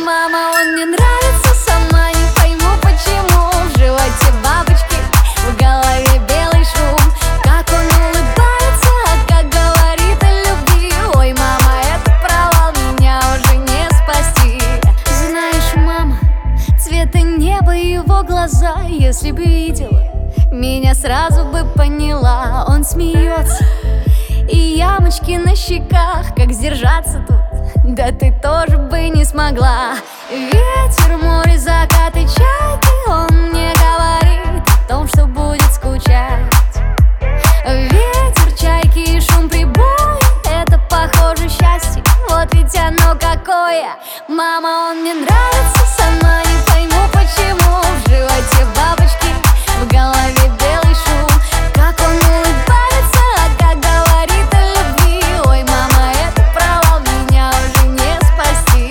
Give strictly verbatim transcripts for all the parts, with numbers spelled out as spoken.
Мама, он мне нравится, сама не пойму почему. В животе бабочки, в голове белый шум. Как он улыбается, а как говорит о любви. Ой, мама, это провал, меня уже не спасти. Знаешь, мама, цвета неба и его глаза. Если бы видела, меня сразу бы поняла. Он смеется, и ямочки на щеках. Как сдержаться тут? Да ты тоже бы не смогла. Ветер, море, закаты, чайки. Он мне говорит о том, что будет скучать. Ветер, чайки и шум прибоя — это похоже счастье. Вот ведь оно какое. Мама, он мне нравится, сама не пойму почему. В животе бабочки, в голове белый шум. Как он улыбается, а как говорит о любви. Ой, мама, это провал, меня уже не спасти.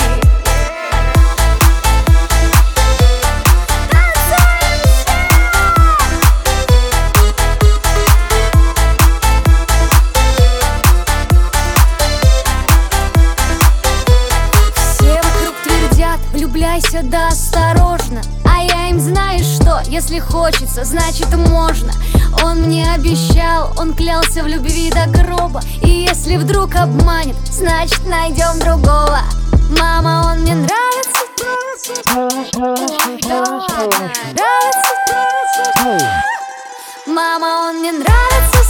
Все вокруг твердят: влюбляйся, да осторожно. А я им, знаешь что, если хочется, значит можно. Он мне обещал, он клялся в любви до гроба. И если вдруг обманет, значит найдем другого. Мама, он мне нравится, нравится. Мама, он мне нравится.